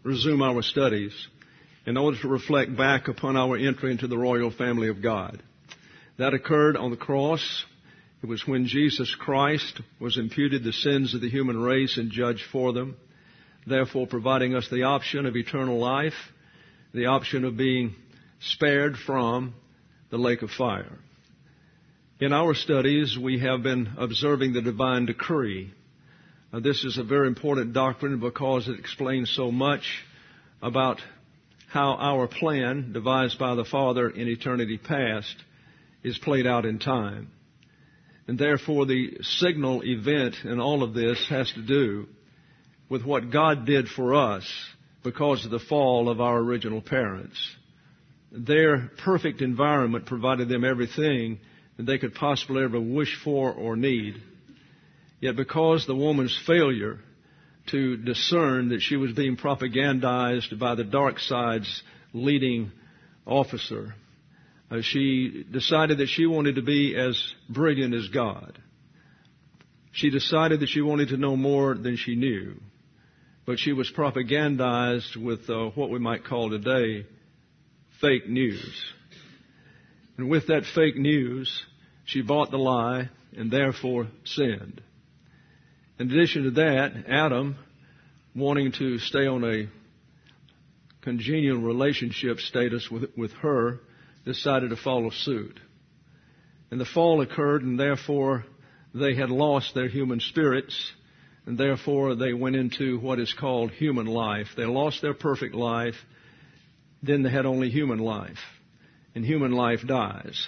resume our studies in order to reflect back upon our entry into the royal family of God. That occurred on the cross. It was when Jesus Christ was imputed the sins of the human race and judged for them, therefore providing us the option of eternal life, the option of being spared from the lake of fire. In our studies, we have been observing the divine decree. This is a very important doctrine because it explains so much about how our plan, devised by the Father in eternity past, is played out in time. And therefore, the signal event in all of this has to do with what God did for us because of the fall of our original parents. Their perfect environment provided them everything that they could possibly ever wish for or need. Yet because the woman's failure to discern that she was being propagandized by the dark side's leading officer, she decided that she wanted to be as brilliant as God. She decided that she wanted to know more than she knew. But she was propagandized with what we might call today fake news. And with that fake news, she bought the lie and therefore sinned. In addition to that, Adam, wanting to stay on a congenial relationship status with her, decided to follow suit. And the fall occurred, and therefore they had lost their human spirits, and therefore they went into what is called human life. They lost their perfect life, then they had only human life, and human life dies.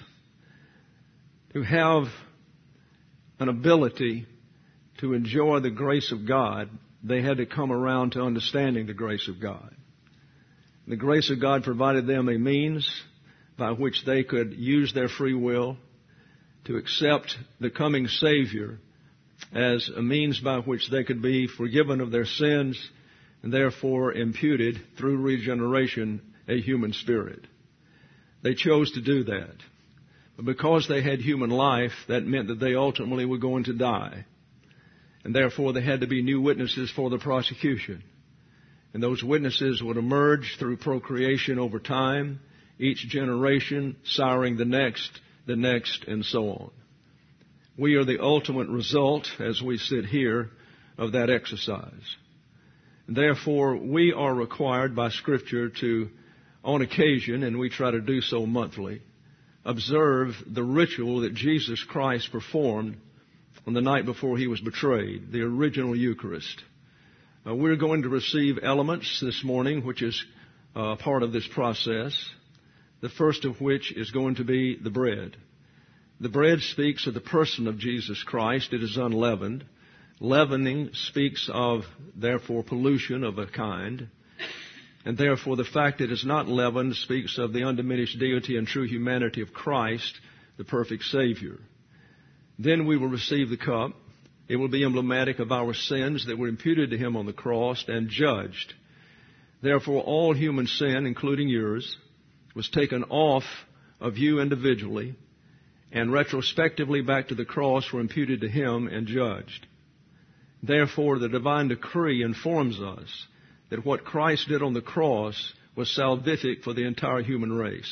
To have an ability to enjoy the grace of God, they had to come around to understanding the grace of God. The grace of God provided them a means by which they could use their free will to accept the coming Savior as a means by which they could be forgiven of their sins and therefore imputed through regeneration a human spirit. They chose to do that. But because they had human life, that meant that they ultimately were going to die. And therefore there had to be new witnesses for the prosecution. And those witnesses would emerge through procreation over time, each generation siring the next, and so on. We are the ultimate result, as we sit here, of that exercise. Therefore, we are required by Scripture to, on occasion, and we try to do so monthly, observe the ritual that Jesus Christ performed on the night before He was betrayed, the original Eucharist. We're going to receive elements this morning, which is part of this process. The first of which is going to be the bread. The bread speaks of the person of Jesus Christ. It is unleavened. Leavening speaks of, therefore, pollution of a kind. And therefore, the fact that it is not leavened speaks of the undiminished deity and true humanity of Christ, the perfect Savior. Then we will receive the cup. It will be emblematic of our sins that were imputed to Him on the cross and judged. Therefore, all human sin, including yours, was taken off of you individually and retrospectively back to the cross were imputed to Him and judged. Therefore, the divine decree informs us that what Christ did on the cross was salvific for the entire human race.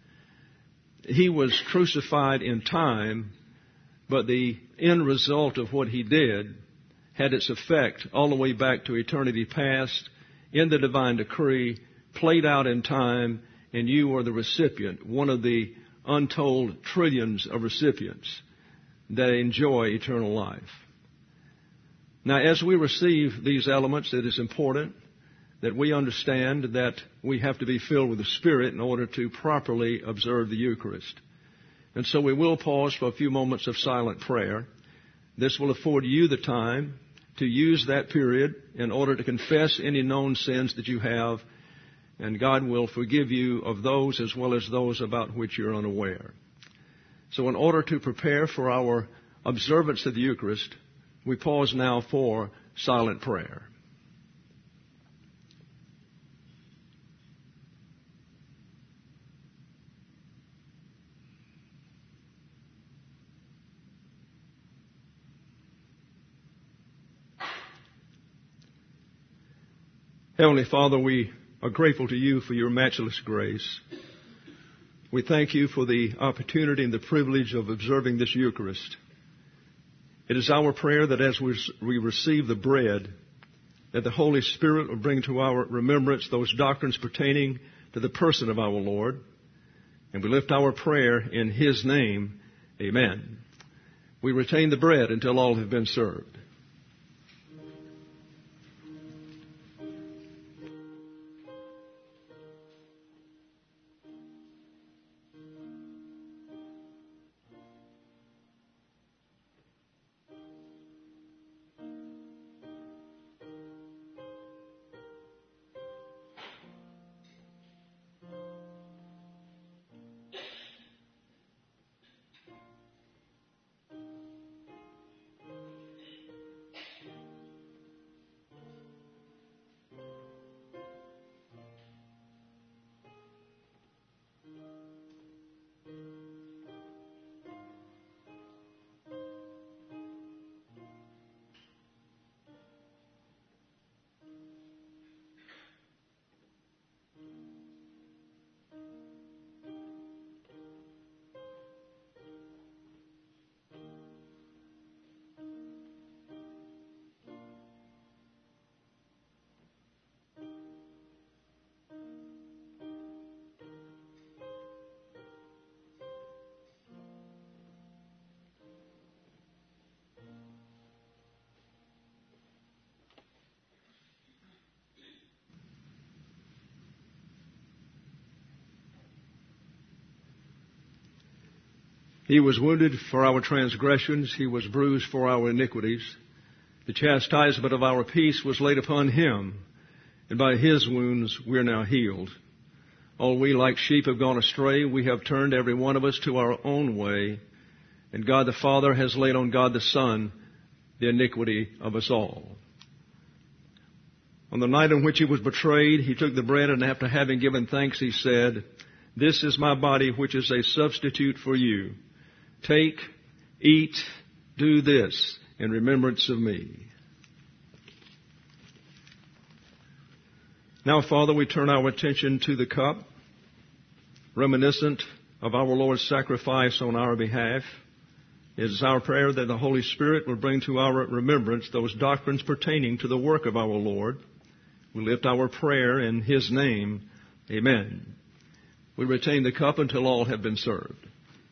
He was crucified in time, but the end result of what He did had its effect all the way back to eternity past in the divine decree, played out in time, and you are the recipient, one of the untold trillions of recipients that enjoy eternal life. Now, as we receive these elements, it is important that we understand that we have to be filled with the Spirit in order to properly observe the Eucharist. And so we will pause for a few moments of silent prayer. This will afford you the time to use that period in order to confess any known sins that you have, and God will forgive you of those as well as those about which you're unaware. So in order to prepare for our observance of the Eucharist, we pause now for silent prayer. Heavenly Father, we are grateful to you for your matchless grace. We thank you for the opportunity and the privilege of observing this Eucharist. It is our prayer that as we receive the bread, that the Holy Spirit will bring to our remembrance those doctrines pertaining to the person of our Lord. And we lift our prayer in His name. Amen. We retain the bread until all have been served. He was wounded for our transgressions. He was bruised for our iniquities. The chastisement of our peace was laid upon Him, and by His wounds we are now healed. All we like sheep have gone astray. We have turned every one of us to our own way, and God the Father has laid on God the Son the iniquity of us all. On the night in which He was betrayed, He took the bread, and after having given thanks, He said, "This is my body, which is a substitute for you. Take, eat, do this in remembrance of me." Now, Father, we turn our attention to the cup, reminiscent of our Lord's sacrifice on our behalf. It is our prayer that the Holy Spirit will bring to our remembrance those doctrines pertaining to the work of our Lord. We lift our prayer in His name. Amen. We retain the cup until all have been served.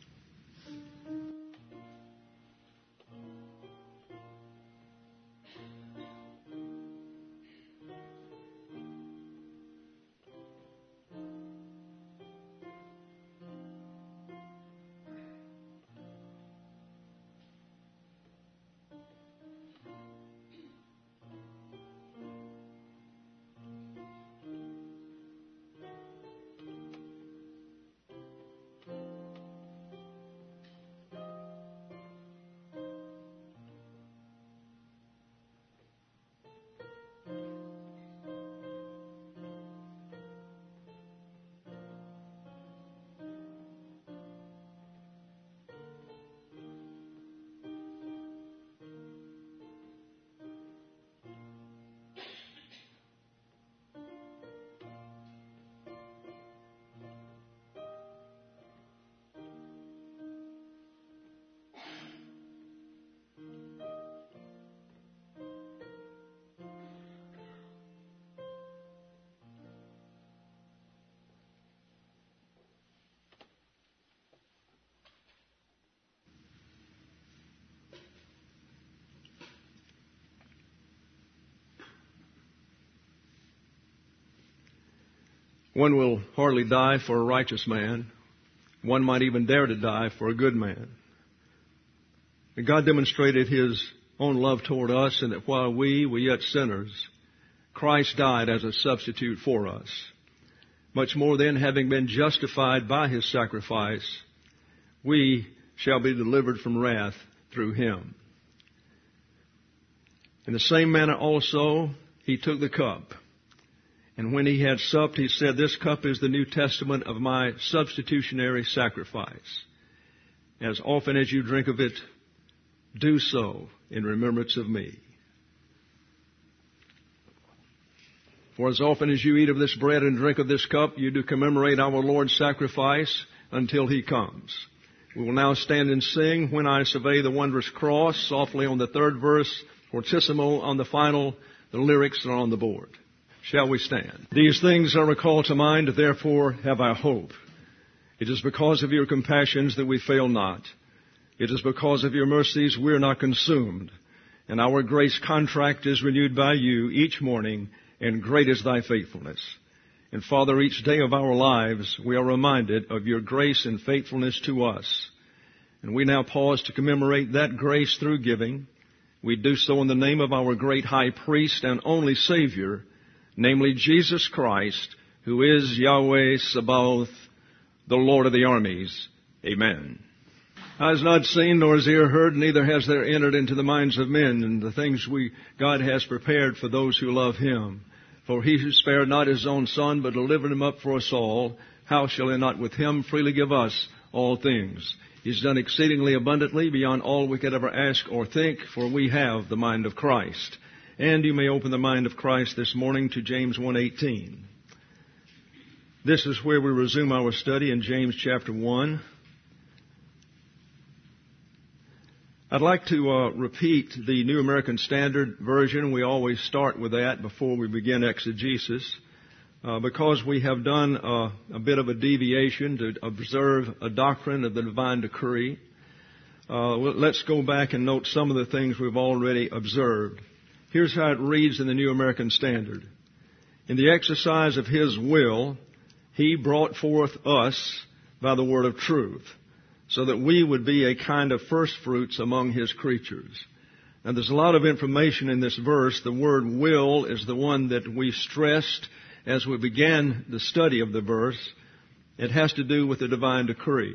One will hardly die for a righteous man. One might even dare to die for a good man. And God demonstrated His own love toward us, and that while we were yet sinners, Christ died as a substitute for us. Much more then, having been justified by His sacrifice, we shall be delivered from wrath through Him. In the same manner also, He took the cup. And when He had supped, He said, "This cup is the New Testament of my substitutionary sacrifice. As often as you drink of it, do so in remembrance of me." For as often as you eat of this bread and drink of this cup, you do commemorate our Lord's sacrifice until He comes. We will now stand and sing When I Survey the Wondrous Cross, softly on the third verse, fortissimo on the final. The lyrics are on the board. Shall we stand? These things are recalled to mind, therefore have I hope. It is because of your compassions that we fail not. It is because of your mercies we are not consumed. And our grace contract is renewed by you each morning, and great is thy faithfulness. And Father, each day of our lives we are reminded of your grace and faithfulness to us. And we now pause to commemorate that grace through giving. We do so in the name of our great high priest and only Savior, namely Jesus Christ, who is Yahweh Sabaoth, the Lord of the armies. Amen. Has not seen, nor has ear heard, neither has there entered into the minds of men, and the things God has prepared for those who love Him. For He who spared not His own Son, but delivered Him up for us all, how shall He not with Him freely give us all things? He's done exceedingly abundantly beyond all we could ever ask or think, for we have the mind of Christ. And you may open the mind of Christ this morning to James 1:18. This is where we resume our study in James chapter 1. I'd like to repeat the New American Standard Version. We always start with that before we begin exegesis, because we have done a bit of a deviation to observe a doctrine of the divine decree. Let's go back and note some of the things we've already observed. Here's how it reads in the New American Standard. In the exercise of His will, He brought forth us by the word of truth, so that we would be a kind of first fruits among His creatures. And there's a lot of information in this verse. The word will is the one that we stressed as we began the study of the verse. It has to do with the divine decree.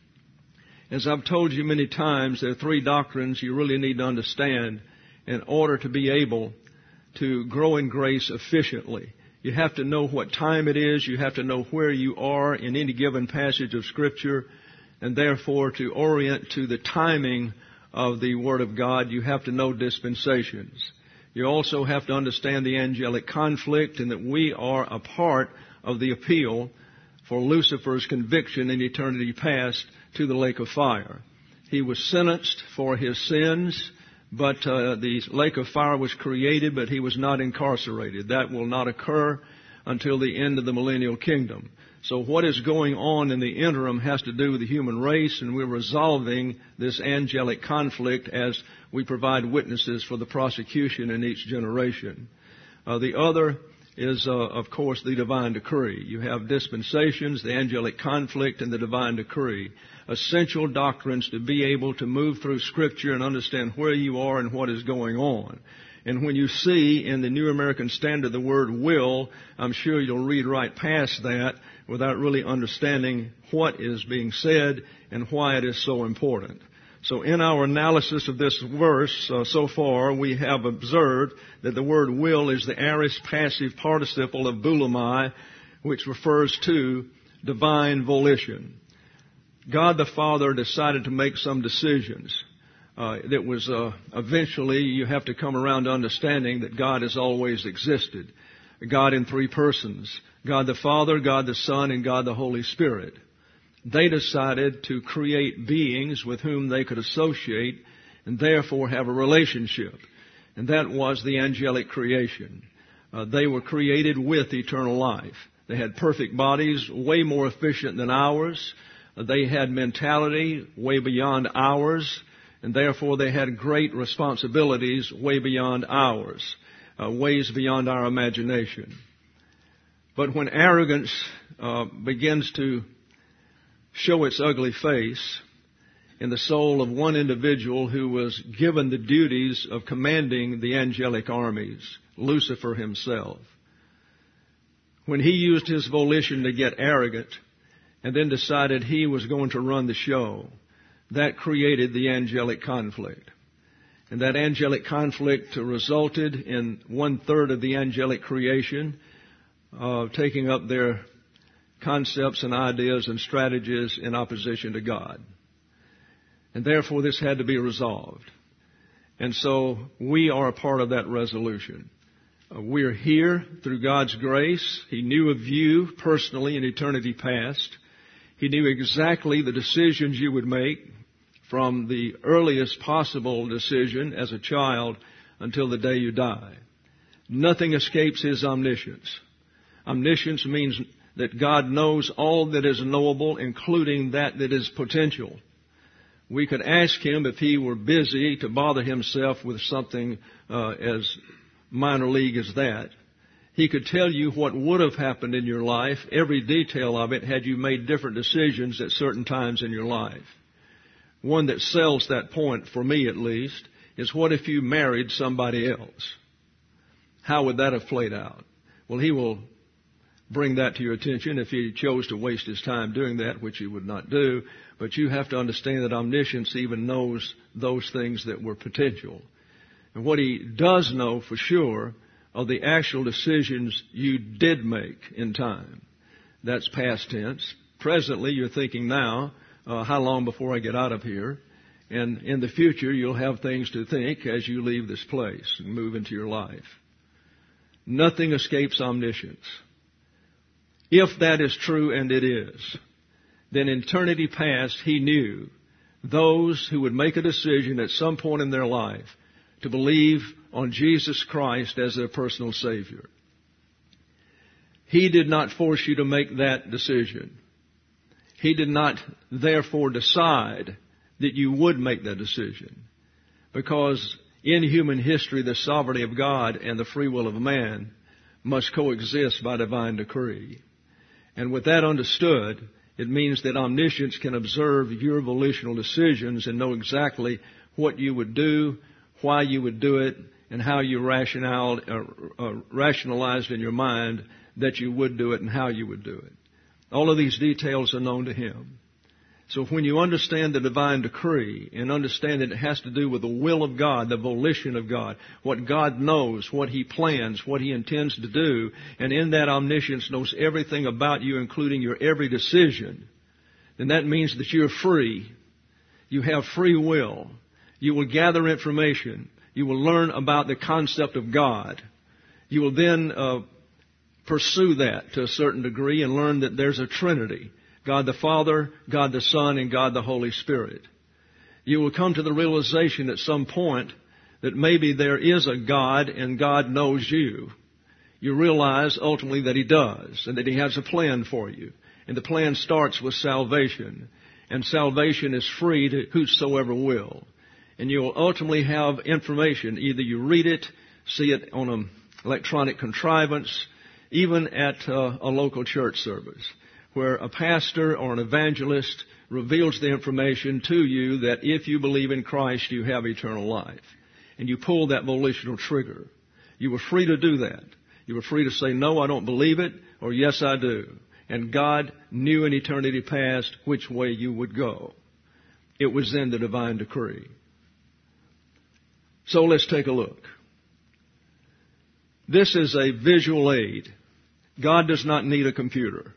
As I've told you many times, there are three doctrines you really need to understand in order to be able to grow in grace efficiently. You have to know what time it is. You have to know where you are in any given passage of Scripture. And therefore, to orient to the timing of the Word of God, you have to know dispensations. You also have to understand the angelic conflict, and that we are a part of the appeal for Lucifer's conviction in eternity past to the lake of fire. He was sentenced for his sins, but the lake of fire was created, but he was not incarcerated. That will not occur until the end of the millennial kingdom. So what is going on in the interim has to do with the human race, and we're resolving this angelic conflict as we provide witnesses for the prosecution in each generation. The other is, of course, the divine decree. You have dispensations, the angelic conflict, and the divine decree. Essential doctrines to be able to move through Scripture and understand where you are and what is going on. And when you see in the New American Standard the word will, I'm sure you'll read right past that without really understanding what is being said and why it is so important. So in our analysis of this verse so far, we have observed that the word will is the aorist passive participle of boulomai, which refers to divine volition. God the Father decided to make some decisions. That was eventually you have to come around to understanding that God has always existed. God in three persons. God the Father, God the Son, and God the Holy Spirit. They decided to create beings with whom they could associate and therefore have a relationship. And that was the angelic creation. They were created with eternal life. They had perfect bodies, way more efficient than ours. They had mentality way beyond ours. And therefore they had great responsibilities way beyond ours, ways beyond our imagination. But when arrogance begins to show its ugly face in the soul of one individual who was given the duties of commanding the angelic armies, Lucifer himself, when he used his volition to get arrogant and then decided he was going to run the show, that created the angelic conflict. And that angelic conflict resulted in 1/3 of the angelic creation taking up their concepts and ideas and strategies in opposition to God. And therefore this had to be resolved. And so we are a part of that resolution. We're here through God's grace. He knew of you personally in eternity past. He knew exactly the decisions you would make from the earliest possible decision as a child until the day you die. Nothing escapes His omniscience. Omniscience means that God knows all that is knowable, including that is potential. We could ask Him if He were busy to bother Himself with something as minor league as that. He could tell you what would have happened in your life, every detail of it, had you made different decisions at certain times in your life. One that sells that point, for me at least, is what if you married somebody else? How would that have played out? Well, He will bring that to your attention if He chose to waste His time doing that, which He would not do. But you have to understand that omniscience even knows those things that were potential. And what He does know for sure are the actual decisions you did make in time. That's past tense. Presently, you're thinking now, how long before I get out of here? And in the future, you'll have things to think as you leave this place and move into your life. Nothing escapes omniscience. If that is true, and it is, then in eternity past, He knew those who would make a decision at some point in their life to believe on Jesus Christ as their personal Savior. He did not force you to make that decision. He did not therefore decide that you would make that decision. Because in human history, the sovereignty of God and the free will of man must coexist by divine decree. And with that understood, it means that omniscience can observe your volitional decisions and know exactly what you would do, why you would do it, and how you rationalized in your mind that you would do it and how you would do it. All of these details are known to Him. So when you understand the divine decree and understand that it has to do with the will of God, the volition of God, what God knows, what He plans, what He intends to do, and in that omniscience knows everything about you, including your every decision, then that means that you're free. You have free will. You will gather information. You will learn about the concept of God. You will then pursue that to a certain degree and learn that there's a Trinity. God the Father, God the Son, and God the Holy Spirit. You will come to the realization at some point that maybe there is a God and God knows you. You realize ultimately that He does and that He has a plan for you. And the plan starts with salvation. And salvation is free to whosoever will. And you'll ultimately have information. Either you read it, see it on an electronic contrivance, even at a local church service, where a pastor or an evangelist reveals the information to you that if you believe in Christ, you have eternal life. And you pull that volitional trigger. You were free to do that. You were free to say, no, I don't believe it, or yes, I do. And God knew in eternity past which way you would go. It was in the divine decree. So let's take a look. This is a visual aid. God does not need a computer.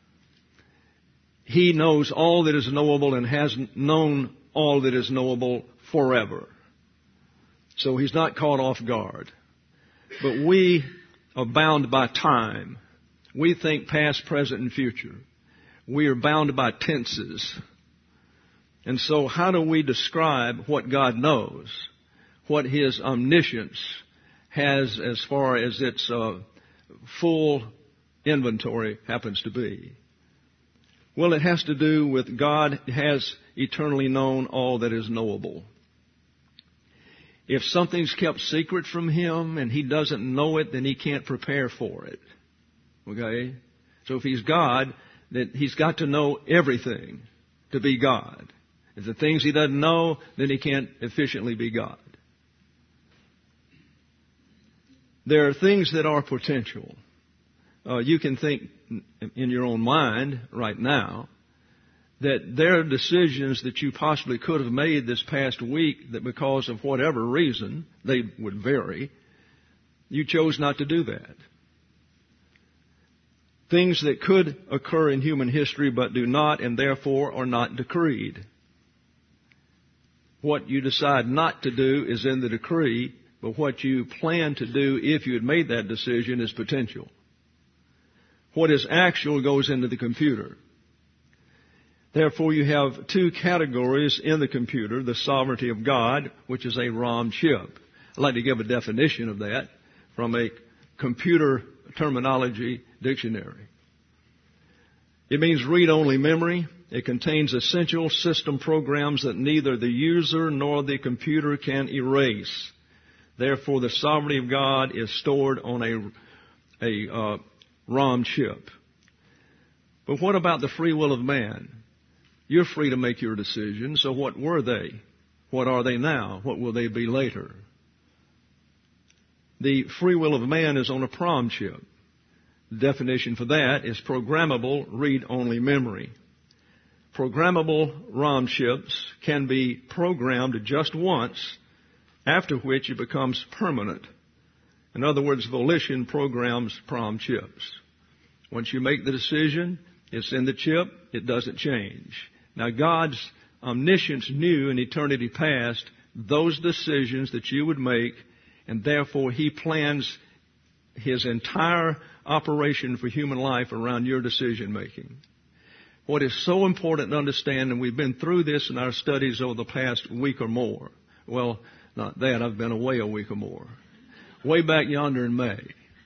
He knows all that is knowable and has known all that is knowable forever. So He's not caught off guard. But we are bound by time. We think past, present, and future. We are bound by tenses. And so how do we describe what God knows? What His omniscience has as far as its full inventory happens to be? Well, it has to do with God has eternally known all that is knowable. If something's kept secret from Him and He doesn't know it, then He can't prepare for it. Okay? So if He's God, then He's got to know everything to be God. If the things He doesn't know, then He can't efficiently be God. There are things that are potential. You can think in your own mind right now that there are decisions that you possibly could have made this past week that because of whatever reason, they would vary, you chose not to do that. Things that could occur in human history but do not and therefore are not decreed. What you decide not to do is in the decree But what you plan to do if you had made that decision is potential. What is actual goes into the computer. Therefore, you have two categories in the computer: the sovereignty of God, which is a ROM chip. I'd like to give a definition of that from a computer terminology dictionary. It means read-only memory. It contains essential system programs that neither the user nor the computer can erase. Therefore, the sovereignty of God is stored on a ROM chip. But what about the free will of man? You're free to make your decisions. So what were they? What are they now? What will they be later? The free will of man is on a PROM chip. The definition for that is programmable read-only memory. Programmable ROM chips can be programmed just once, after which it becomes permanent. In other words, volition programs PROM chips. Once you make the decision, it's in the chip, it doesn't change. Now, God's omniscience knew in eternity past those decisions that you would make, and therefore He plans His entire operation for human life around your decision making. What is so important to understand, and we've been through this in our studies over the past week or more. Well, not that, I've been away a week or more. Way back yonder in May,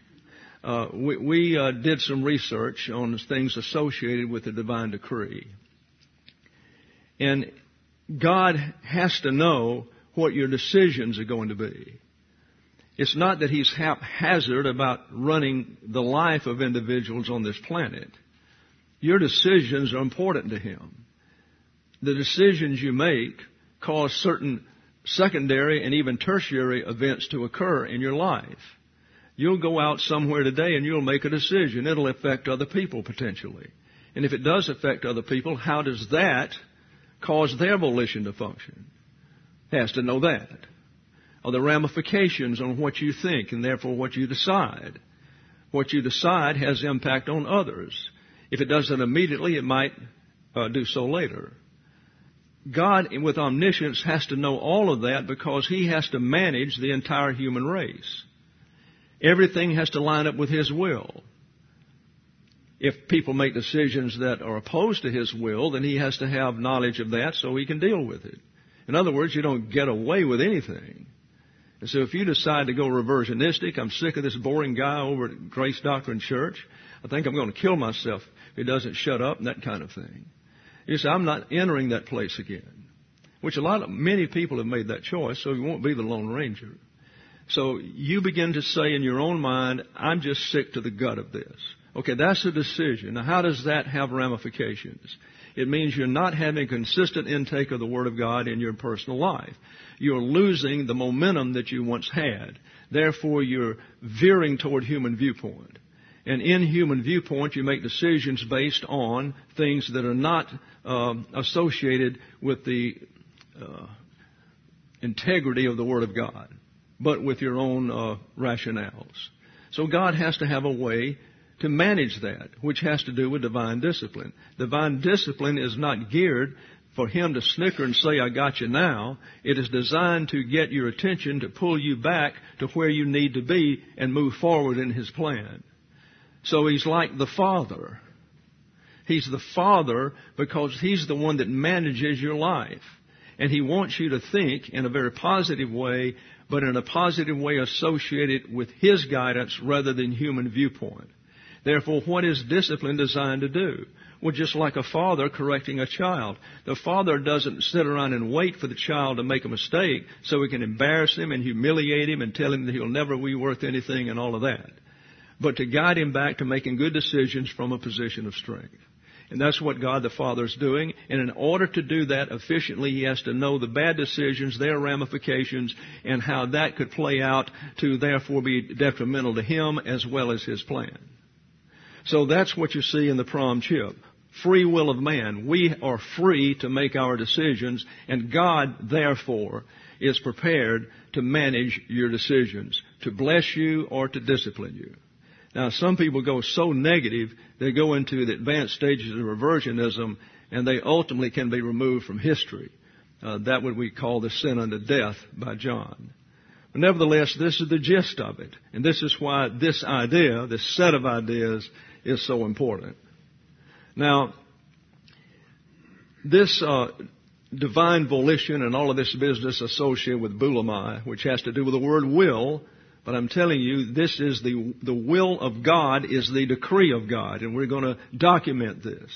we did some research on things associated with the divine decree. And God has to know what your decisions are going to be. It's not that He's haphazard about running the life of individuals on this planet. Your decisions are important to Him. The decisions you make cause certain secondary and even tertiary events to occur in your life. You'll go out somewhere today and you'll make a decision. It'll affect other people potentially. And if it does affect other people, how does that cause their volition to function? It has to know that. Are the ramifications on what you think and therefore what you decide? What you decide has impact on others. If it doesn't immediately, it might do so later. God, with omniscience, has to know all of that because He has to manage the entire human race. Everything has to line up with His will. If people make decisions that are opposed to His will, then He has to have knowledge of that so He can deal with it. In other words, you don't get away with anything. And so if you decide to go reversionistic, I'm sick of this boring guy over at Grace Doctrine Church, I think I'm going to kill myself if he doesn't shut up, and that kind of thing. You say, I'm not entering that place again. Which many people have made that choice, so you won't be the Lone Ranger. So you begin to say in your own mind, I'm just sick to the gut of this. Okay, that's a decision. Now, how does that have ramifications? It means you're not having consistent intake of the Word of God in your personal life. You're losing the momentum that you once had. Therefore, you're veering toward human viewpoint. And in human viewpoint, you make decisions based on things that are not associated with the integrity of the Word of God, but with your own rationales. So God has to have a way to manage that, which has to do with divine discipline. Divine discipline is not geared for Him to snicker and say, I got you now. It is designed to get your attention, to pull you back to where you need to be and move forward in His plan. So He's like the Father. He's the Father because He's the one that manages your life. And He wants you to think in a very positive way, but in a positive way associated with His guidance rather than human viewpoint. Therefore, what is discipline designed to do? Well, just like a father correcting a child. The father doesn't sit around and wait for the child to make a mistake so he can embarrass him and humiliate him and tell him that he'll never be worth anything and all of that. But to guide him back to making good decisions from a position of strength. And that's what God the Father is doing. And in order to do that efficiently, He has to know the bad decisions, their ramifications, and how that could play out to therefore be detrimental to Him as well as His plan. So that's what you see in the PROM chip. Free will of man. We are free to make our decisions, and God, therefore, is prepared to manage your decisions, to bless you or to discipline you. Now, some people go so negative, they go into the advanced stages of reversionism, and they ultimately can be removed from history. That what we call the sin unto death by John. Nevertheless, this is the gist of it. And this is why this idea, this set of ideas, is so important. Now, this divine volition and all of this business associated with boulomai, which has to do with the word will, but I'm telling you, this is the will of God is the decree of God, and we're going to document this.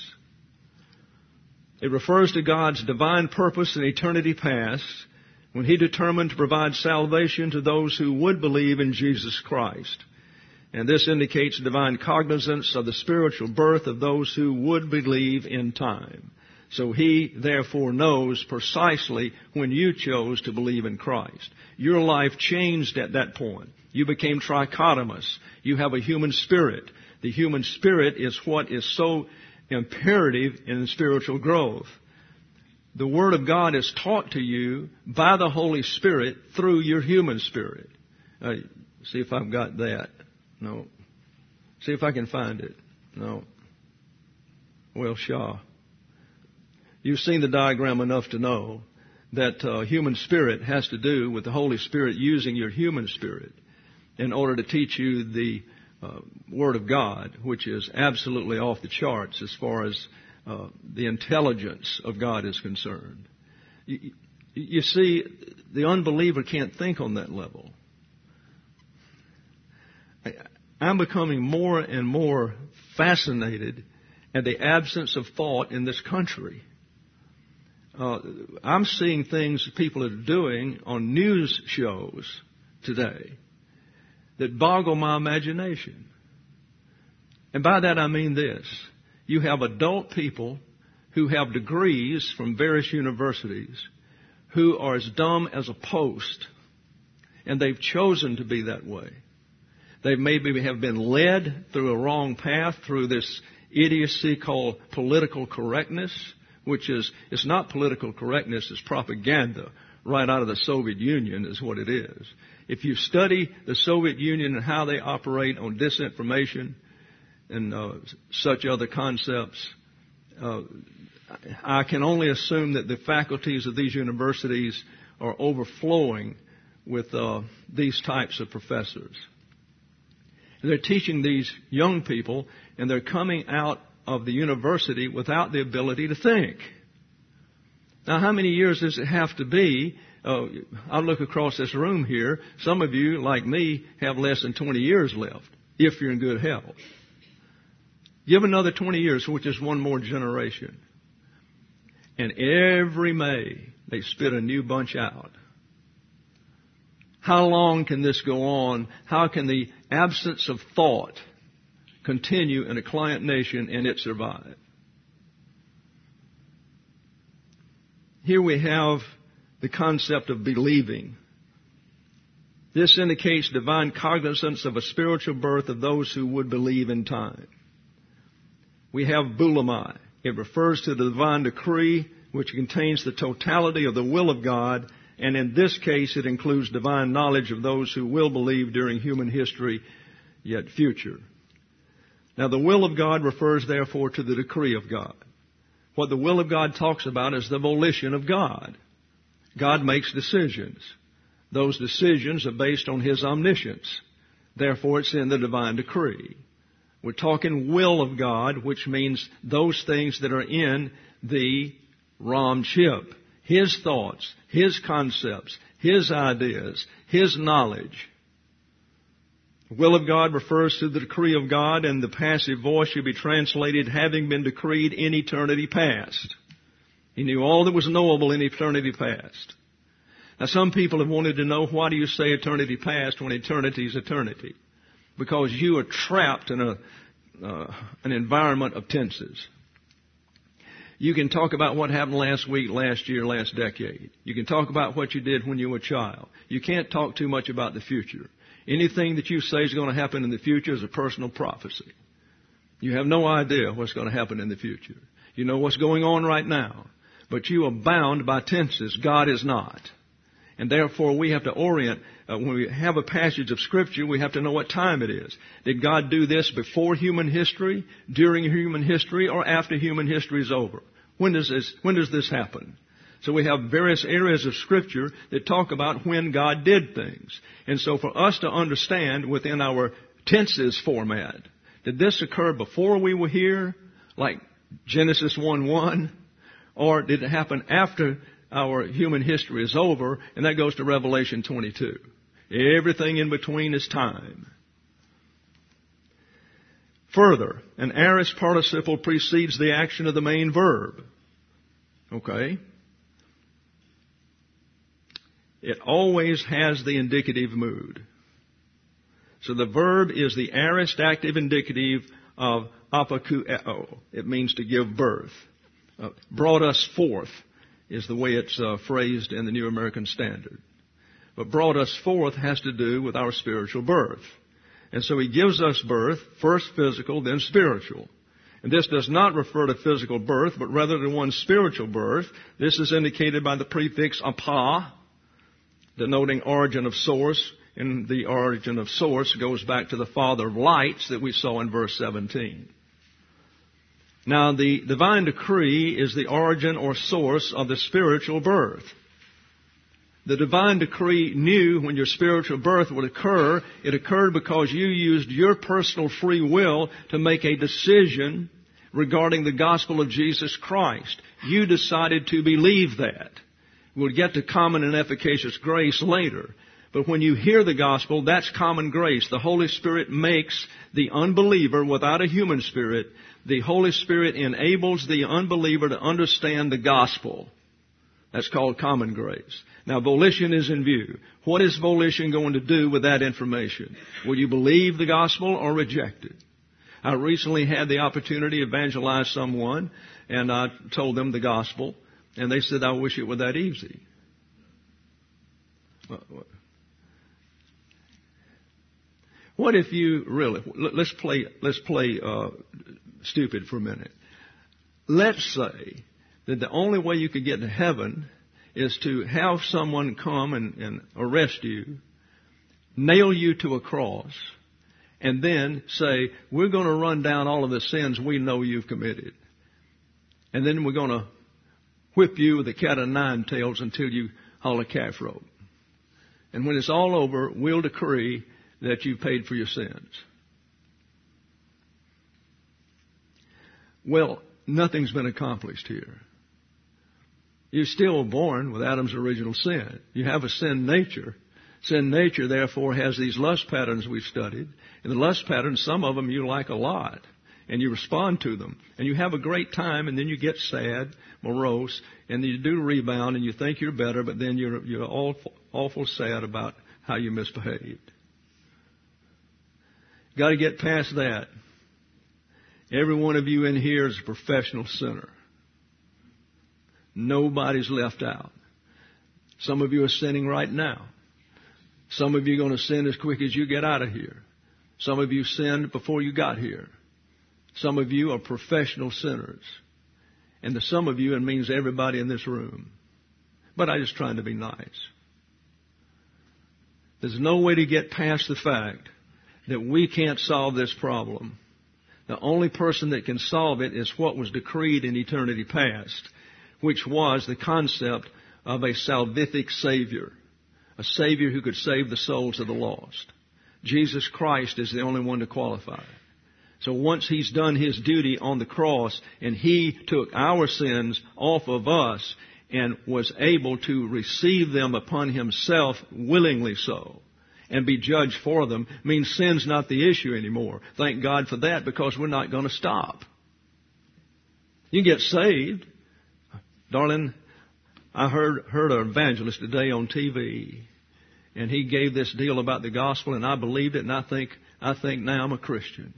It refers to God's divine purpose in eternity past, when He determined to provide salvation to those who would believe in Jesus Christ. And this indicates divine cognizance of the spiritual birth of those who would believe in time. So He, therefore, knows precisely when you chose to believe in Christ. Your life changed at that point. You became trichotomous. You have a human spirit. The human spirit is what is so imperative in spiritual growth. The Word of God is taught to you by the Holy Spirit through your human spirit. See if I've got that. No. See if I can find it. No. Well, Shaw. You've seen the diagram enough to know that human spirit has to do with the Holy Spirit using your human spirit in order to teach you the Word of God, which is absolutely off the charts as far as the intelligence of God is concerned. You see, the unbeliever can't think on that level. I'm becoming more and more fascinated at the absence of thought in this country. I'm seeing things that people are doing on news shows today that boggle my imagination. And by that I mean this. You have adult people who have degrees from various universities who are as dumb as a post, and they've chosen to be that way. They maybe have been led through a wrong path, through this idiocy called political correctness, which is, it's not political correctness, it's propaganda right out of the Soviet Union is what it is. If you study the Soviet Union and how they operate on disinformation and such other concepts, I can only assume that the faculties of these universities are overflowing with these types of professors. And they're teaching these young people, and they're coming out of the university without the ability to think. Now, how many years does it have to be? I look across this room here. Some of you, like me, have less than 20 years left, if you're in good health. Give another 20 years, which is one more generation. And every May, they spit a new bunch out. How long can this go on? How can the absence of thought continue in a client nation and it survive? Here we have the concept of believing. This indicates divine cognizance of a spiritual birth of those who would believe in time. We have boulomai. It refers to the divine decree, which contains the totality of the will of God, and in this case it includes divine knowledge of those who will believe during human history, yet future. Now, the will of God refers, therefore, to the decree of God. What the will of God talks about is the volition of God. God makes decisions. Those decisions are based on His omniscience. Therefore, it's in the divine decree. We're talking will of God, which means those things that are in the Ram chip. His thoughts, His concepts, His ideas, His knowledge. The will of God refers to the decree of God, and the passive voice should be translated, having been decreed in eternity past. He knew all that was knowable in eternity past. Now, some people have wanted to know, why do you say eternity past when eternity is eternity? Because you are trapped in an environment of tenses. You can talk about what happened last week, last year, last decade. You can talk about what you did when you were a child. You can't talk too much about the future. Anything that you say is going to happen in the future is a personal prophecy. You have no idea what's going to happen in the future. You know what's going on right now. But you are bound by tenses. God is not. And therefore, we have to orient. When we have a passage of Scripture, we have to know what time it is. Did God do this before human history, during human history, or after human history is over? When does this happen? So we have various areas of Scripture that talk about when God did things. And so for us to understand within our tenses format, did this occur before we were here, like Genesis 1:1, or did it happen after our human history is over? And that goes to Revelation 22. Everything in between is time. Further, an aorist participle precedes the action of the main verb. Okay? It always has the indicative mood. So the verb is the aorist active indicative of apakueo. It means to give birth. Brought us forth is the way it's phrased in the New American Standard. But brought us forth has to do with our spiritual birth. And so He gives us birth, first physical, then spiritual. And this does not refer to physical birth, but rather to one's spiritual birth. This is indicated by the prefix apa, denoting origin of source. And the origin of source goes back to the Father of lights that we saw in verse 17. Now, the divine decree is the origin or source of the spiritual birth. The divine decree knew when your spiritual birth would occur. It occurred because you used your personal free will to make a decision regarding the gospel of Jesus Christ. You decided to believe that. We'll get to common and efficacious grace later. But when you hear the gospel, that's common grace. The Holy Spirit makes the unbeliever without a human spirit. The Holy Spirit enables the unbeliever to understand the gospel. That's called common grace. Now, volition is in view. What is volition going to do with that information? Will you believe the gospel or reject it? I recently had the opportunity to evangelize someone, and I told them the gospel, and they said, I wish it were that easy. What if you really, let's play stupid for a minute. Let's say that the only way you could get to heaven is to have someone come and arrest you, nail you to a cross, and then say, we're going to run down all of the sins we know you've committed. And then we're going to whip you with a cat of nine tails until you haul a calf rope. And when it's all over, we'll decree that you paid for your sins. Well, nothing's been accomplished here. You're still born with Adam's original sin. You have a sin nature. Sin nature, therefore, has these lust patterns we've studied. And the lust patterns, some of them you like a lot. And you respond to them. And you have a great time, and then you get sad, morose, and you do rebound, and you think you're better, but then you're awful sad about how you misbehaved. Got to get past that. Every one of you in here is a professional sinner. Nobody's left out. Some of you are sinning right now. Some of you are going to sin as quick as you get out of here. Some of you sinned before you got here. Some of you are professional sinners. And the some of you, it means everybody in this room. But I'm just trying to be nice. There's no way to get past the fact that we can't solve this problem. The only person that can solve it is what was decreed in eternity past, which was the concept of a salvific Savior, a Savior who could save the souls of the lost. Jesus Christ is the only one to qualify. So once He's done His duty on the cross and He took our sins off of us and was able to receive them upon Himself willingly so, and be judged for them, means sin's not the issue anymore. Thank God for that, because we're not going to stop. You get saved. Darling, I heard an evangelist today on TV, and he gave this deal about the gospel, and I believed it, and I think now I'm a Christian.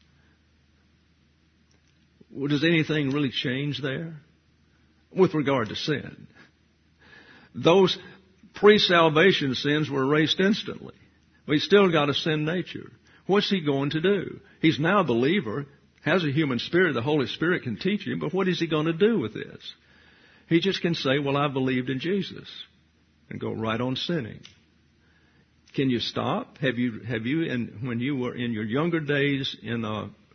Well, does anything really change there with regard to sin? Those pre-salvation sins were erased instantly. But he's still got a sin nature. What's he going to do? He's now a believer, has a human spirit. The Holy Spirit can teach him. But what is he going to do with this? He just can say, well, I believed in Jesus, and go right on sinning. Can you stop? Have you, when you were in your younger days in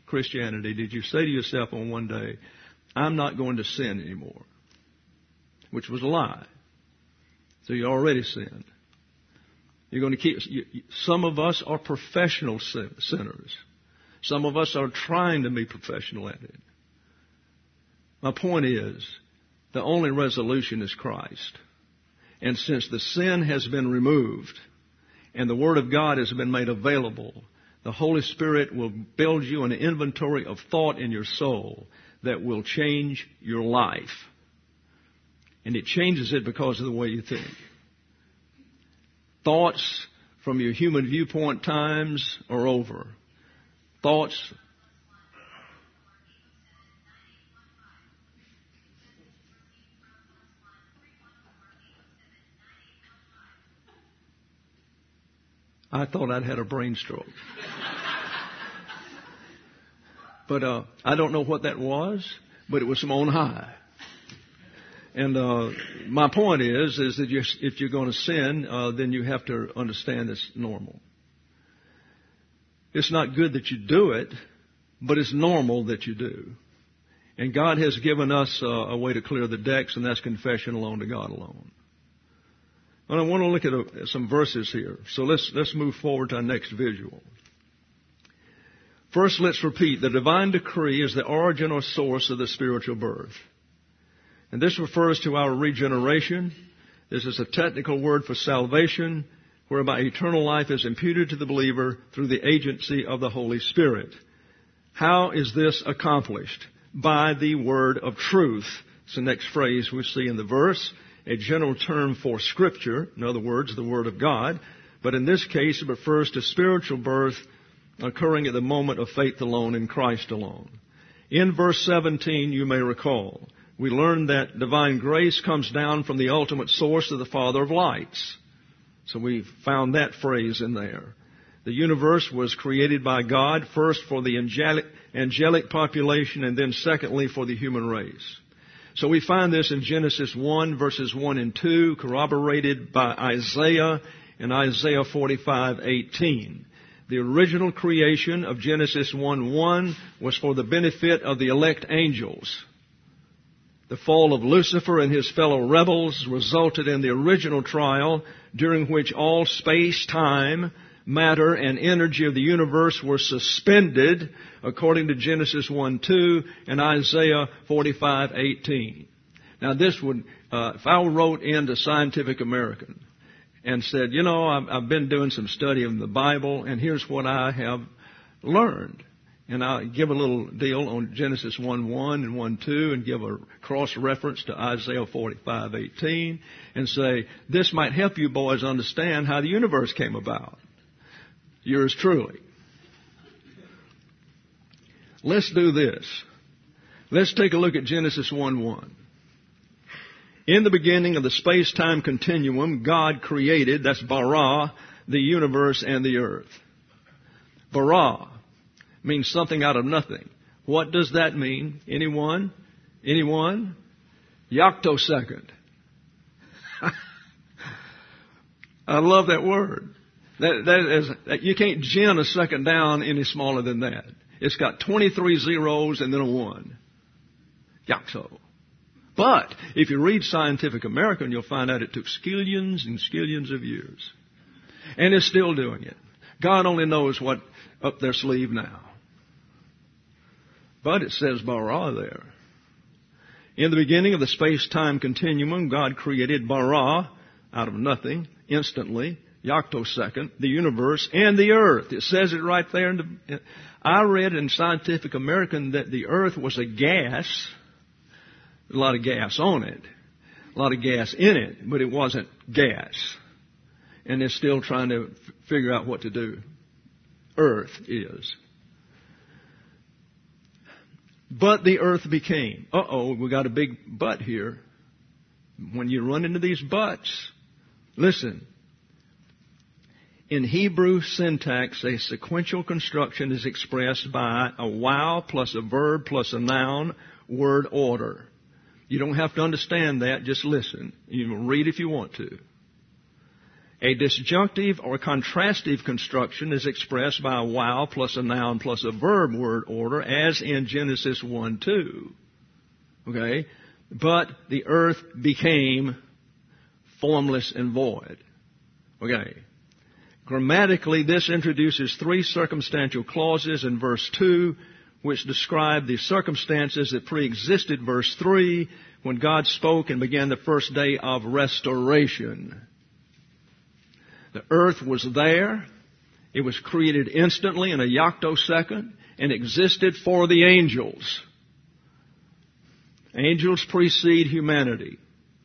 Christianity, did you say to yourself on one day, I'm not going to sin anymore? which was a lie. So you already sinned. You're going to keep. Some of us are professional sinners. Some of us are trying to be professional at it. My point is, the only resolution is Christ. And since the sin has been removed and the Word of God has been made available, the Holy Spirit will build you an inventory of thought in your soul that will change your life. And it changes it because of the way you think. Thoughts from your human viewpoint times are over. Thoughts. I thought I'd had a brain stroke. But I don't know what that was, but it was from on high. And my point is that if you're going to sin, then you have to understand it's normal. It's not good that you do it, but it's normal that you do. And God has given us a way to clear the decks, and that's confession alone to God alone. And I want to look at some verses here. So let's move forward to our next visual. First, let's repeat. The divine decree is the origin or source of the spiritual birth. And this refers to our regeneration. This is a technical word for salvation, whereby eternal life is imputed to the believer through the agency of the Holy Spirit. How is this accomplished? By the word of truth. It's the next phrase we see in the verse. A general term for Scripture, in other words, the Word of God. But in this case, it refers to spiritual birth occurring at the moment of faith alone in Christ alone. In verse 17, you may recall, we learned that divine grace comes down from the ultimate source of the Father of lights. So we found that phrase in there. The universe was created by God, first for the angelic population, and then secondly for the human race. So we find this in Genesis 1, verses 1 and 2, corroborated by Isaiah in Isaiah 45:18. The original creation of Genesis 1:1 was for the benefit of the elect angels. The fall of Lucifer and his fellow rebels resulted in the original trial, during which all space, time, matter, and energy of the universe were suspended, according to Genesis 1:2 and Isaiah 45:18. Now this would, if I wrote into Scientific American and said, I've been doing some study of the Bible, and here's what I have learned. And I'll give a little deal on Genesis 1:1 and 1:2 and give a cross-reference to Isaiah 45:18 and say, this might help you boys understand how the universe came about. Yours truly. Let's do this. Let's take a look at Genesis 1:1. In the beginning of the space-time continuum, God created, that's bara, the universe and the earth. Bara means something out of nothing. What does that mean? Anyone? Anyone? Yoctosecond. I love that word. That you can't gin a second down any smaller than that. It's got 23 zeros and then a 1. Yocto. But if you read Scientific American, you'll find out it took skillions and skillions of years. And it's still doing it. God only knows what up their sleeve now. But it says bara there. In the beginning of the space-time continuum, God created bara out of nothing, instantly, yoctosecond, the universe and the earth. It says it right there. I read in Scientific American that the earth was a gas, a lot of gas on it, a lot of gas in it, but it wasn't gas. And they're still trying to figure out what to do. Earth is. But the earth became. We got a big but here. When you run into these buts, listen. In Hebrew syntax, a sequential construction is expressed by a wow plus a verb plus a noun word order. You don't have to understand that, just listen. You can read if you want to. A disjunctive or contrastive construction is expressed by a wow plus a noun plus a verb word order, as in Genesis 1:2. Okay? but the earth became formless and void. Okay. Grammatically, this introduces three circumstantial clauses in verse 2, which describe the circumstances that pre-existed verse 3, when God spoke and began the first day of restoration. The earth was there. It was created instantly in a yoctosecond and existed for the angels. Angels precede humanity.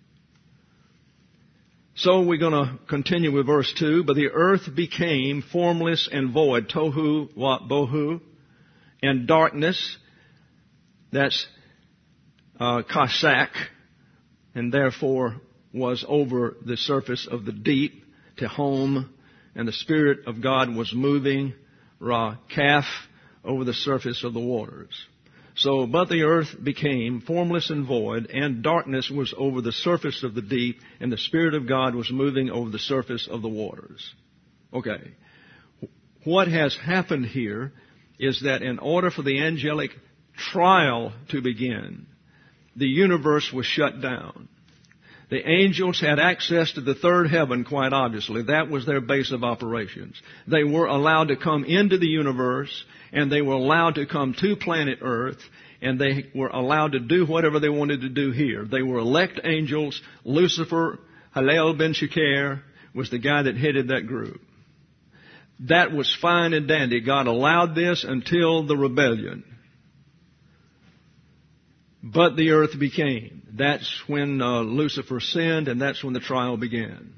So we're going to continue with verse 2. But the earth became formless and void. Tohu wa bohu. And darkness. That's kasak. And therefore was over the surface of the deep. Tehom. And the Spirit of God was moving. Ra-kaf. Over the surface of the waters. So, but the earth became formless and void, and darkness was over the surface of the deep, and the Spirit of God was moving over the surface of the waters. Okay. What has happened here is that in order for the angelic trial to begin, the universe was shut down. The angels had access to the third heaven, quite obviously. That was their base of operations. They were allowed to come into the universe, and they were allowed to come to planet Earth, and they were allowed to do whatever they wanted to do here. They were elect angels. Lucifer, Halel ben Shekar, was the guy that headed that group. That was fine and dandy. God allowed this until the rebellion. But the earth became. That's when Lucifer sinned, and that's when the trial began.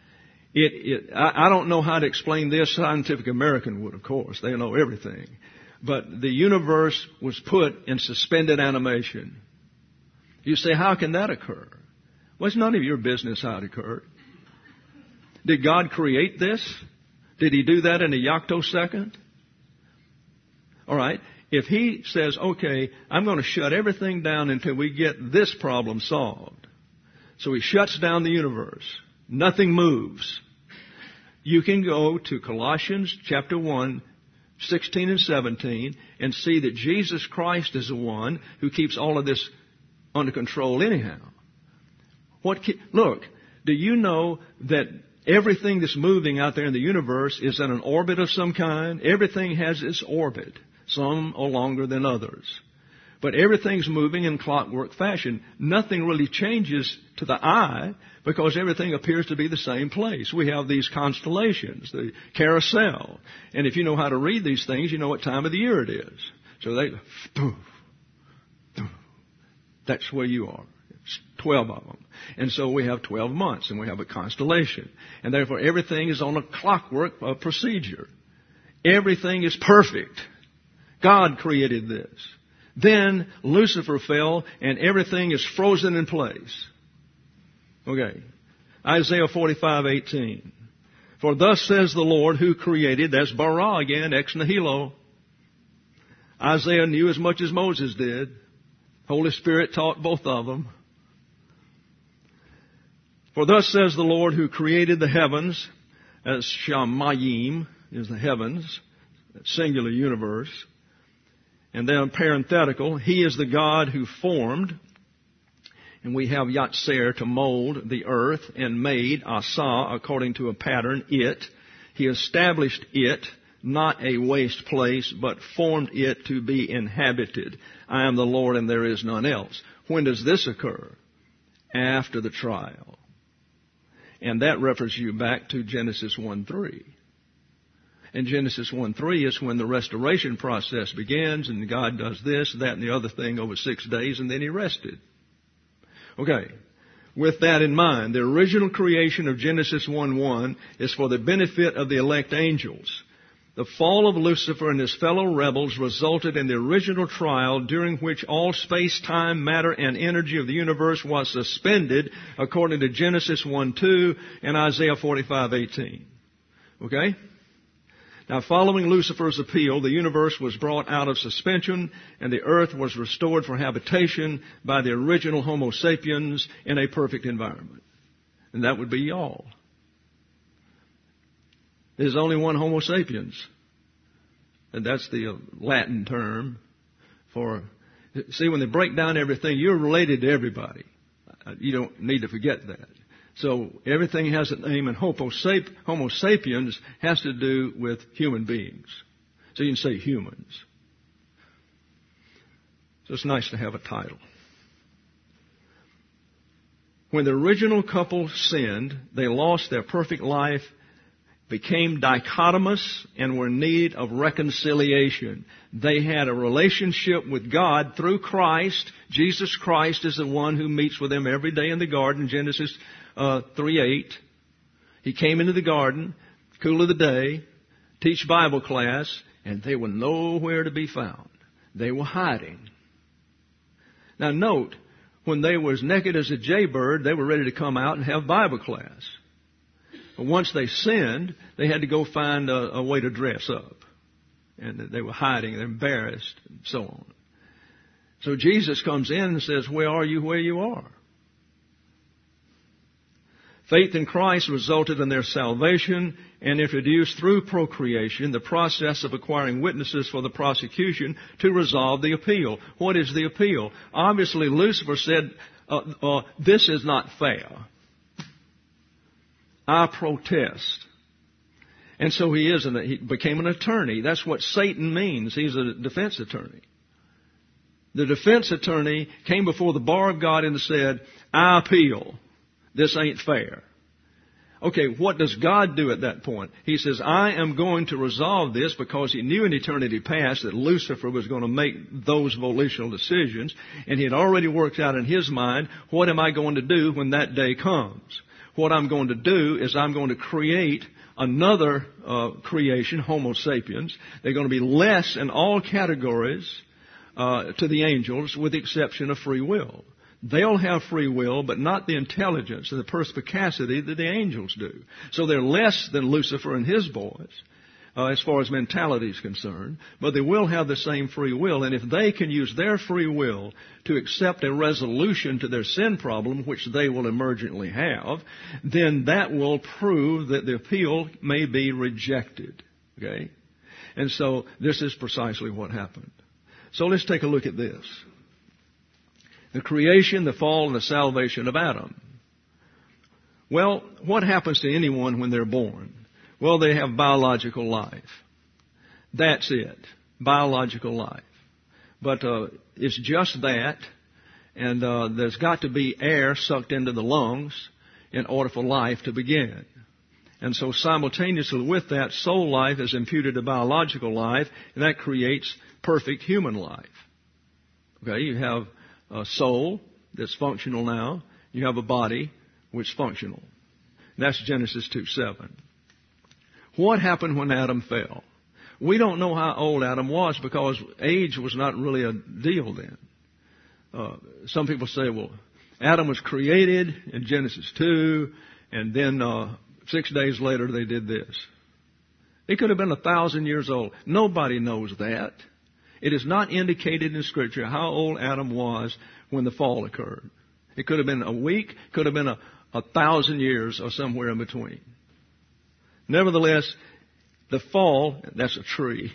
I don't know how to explain this. Scientific American would, of course. They know everything. But the universe was put in suspended animation. You say, how can that occur? Well, it's none of your business how it occurred. Did God create this? Did He do that in a yoctosecond? All right. If He says, okay, I'm going to shut everything down until we get this problem solved. So He shuts down the universe. Nothing moves. You can go to Colossians chapter 1, 16 and 17, and see that Jesus Christ is the one who keeps all of this under control anyhow. Look, do you know that everything that's moving out there in the universe is in an orbit of some kind? Everything has its orbit. Some are longer than others. But everything's moving in clockwork fashion. Nothing really changes to the eye because everything appears to be the same place. We have these constellations, the carousel. And if you know how to read these things, you know what time of the year it is. So that's where you are. It's 12 of them. And so we have 12 months and we have a constellation. And therefore everything is on a clockwork procedure. Everything is perfect. God created this. Then Lucifer fell and everything is frozen in place. Okay. Isaiah 45:18. For thus says the Lord who created, that's bara again, ex nihilo. Isaiah knew as much as Moses did. Holy Spirit taught both of them. For thus says the Lord who created the heavens, as Shamayim is the heavens, singular universe. And then parenthetical, He is the God who formed, and we have Yatser to mold the earth and made Asa according to a pattern, it. He established it, not a waste place, but formed it to be inhabited. I am the Lord and there is none else. When does this occur? After the trial. And that refers you back to Genesis 1:3. And Genesis 1:3 is when the restoration process begins, and God does this, that, and the other thing over 6 days, and then He rested. Okay. With that in mind, the original creation of Genesis 1:1 is for the benefit of the elect angels. The fall of Lucifer and his fellow rebels resulted in the original trial during which all space, time, matter, and energy of the universe was suspended according to Genesis 1:2 and Isaiah 45:18. Okay? Now, following Lucifer's appeal, the universe was brought out of suspension and the earth was restored for habitation by the original Homo sapiens in a perfect environment. And that would be y'all. There's only one Homo sapiens. And that's the Latin term for See, when they break down everything, you're related to everybody. You don't need to forget that. So everything has a name, and Homo sapiens has to do with human beings. So you can say humans. So it's nice to have a title. When the original couple sinned, they lost their perfect life, became dichotomous, and were in need of reconciliation. They had a relationship with God through Christ. Jesus Christ is the one who meets with them every day in the garden, Genesis 3:8. He came into the garden, cool of the day, teach Bible class, and they were nowhere to be found. They were hiding. Now note, when they were as naked as a jaybird, they were ready to come out and have Bible class. But once they sinned, they had to go find a way to dress up. And they were hiding, they're embarrassed, and so on. So Jesus comes in and says, where are you where you are? Faith in Christ resulted in their salvation and introduced through procreation the process of acquiring witnesses for the prosecution to resolve the appeal. What is the appeal? Obviously, Lucifer said, this is not fair. I protest. And so he became an attorney. That's what Satan means. He's a defense attorney. The defense attorney came before the bar of God and said, I appeal. This ain't fair. Okay, what does God do at that point? He says, I am going to resolve this, because he knew in eternity past that Lucifer was going to make those volitional decisions, and he had already worked out in his mind, what am I going to do when that day comes? What I'm going to do is I'm going to create another creation, Homo sapiens. They're going to be less in all categories to the angels, with the exception of free will. They'll have free will, but not the intelligence and the perspicacity that the angels do. So they're less than Lucifer and his boys, as far as mentality is concerned, but they will have the same free will. And if they can use their free will to accept a resolution to their sin problem, which they will emergently have, then that will prove that the appeal may be rejected. Okay? And so this is precisely what happened. So let's take a look at this. The creation, the fall, and the salvation of Adam. Well, what happens to anyone when they're born? Well, they have biological life. That's it. Biological life. But it's just that, and there's got to be air sucked into the lungs in order for life to begin. And so simultaneously with that, soul life is imputed to biological life, and that creates perfect human life. Okay, you have a soul that's functional now. You have a body which is functional. That's Genesis 2:7. What happened when Adam fell? We don't know how old Adam was, because age was not really a deal then. Some people say, well, Adam was created in Genesis 2, and then 6 days later they did this. He could have been 1,000 years old. Nobody knows that. It is not indicated in Scripture how old Adam was when the fall occurred. It could have been a week, could have been 1,000 years, or somewhere in between. Nevertheless, the fall, that's a tree.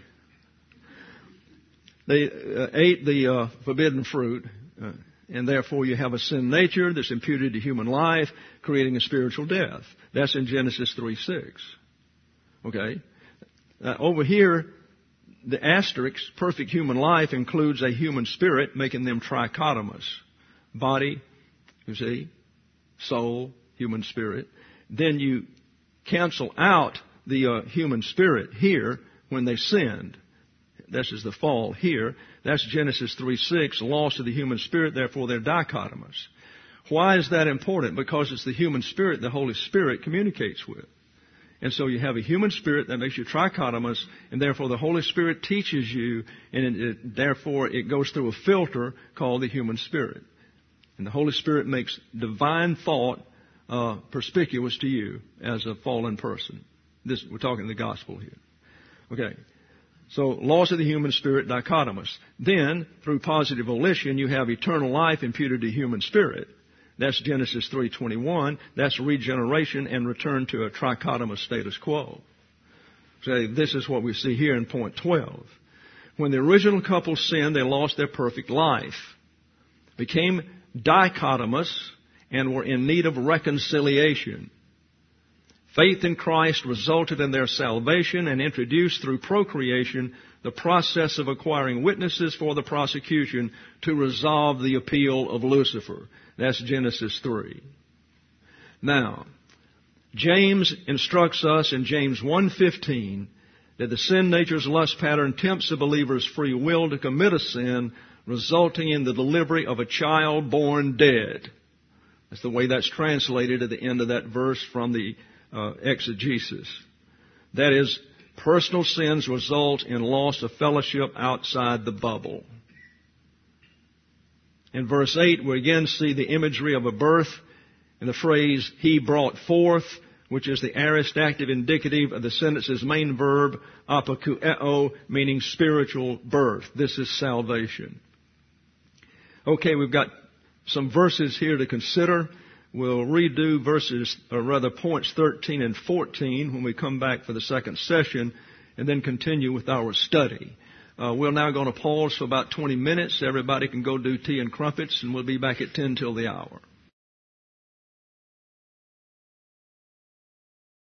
They ate the forbidden fruit, and therefore you have a sin nature that's imputed to human life, creating a spiritual death. That's in Genesis 3:6. Okay? Over here, the asterisk, perfect human life, includes a human spirit, making them trichotomous. Body, you see, soul, human spirit. Then you cancel out the human spirit here when they sinned. This is the fall here. That's Genesis 3:6, loss of the human spirit, therefore they're dichotomous. Why is that important? Because it's the human spirit the Holy Spirit communicates with. And so you have a human spirit that makes you trichotomous, and therefore the Holy Spirit teaches you, and therefore it goes through a filter called the human spirit. And the Holy Spirit makes divine thought perspicuous to you as a fallen person. We're talking the gospel here. Okay. So loss of the human spirit, dichotomous. Then, through positive volition, you have eternal life imputed to human spirit. That's Genesis 3:21. That's regeneration and return to a trichotomous status quo. So this is what we see here in point 12. When the original couple sinned, they lost their perfect life, became dichotomous, and were in need of reconciliation. Faith in Christ resulted in their salvation and introduced through procreation the process of acquiring witnesses for the prosecution to resolve the appeal of Lucifer. That's Genesis 3. Now, James instructs us in James 1:15 that the sin nature's lust pattern tempts the believer's free will to commit a sin, resulting in the delivery of a child born dead. That's the way that's translated at the end of that verse from the exegesis. That is, personal sins result in loss of fellowship outside the bubble. In verse 8, we again see the imagery of a birth in the phrase, he brought forth, which is the aorist active indicative of the sentence's main verb, apokueo, meaning spiritual birth. This is salvation. Okay, we've got some verses here to consider. We'll redo points 13 and 14 when we come back for the second session, and then continue with our study. We're now going to pause for about 20 minutes. Everybody can go do tea and crumpets, and we'll be back at 10 till the hour.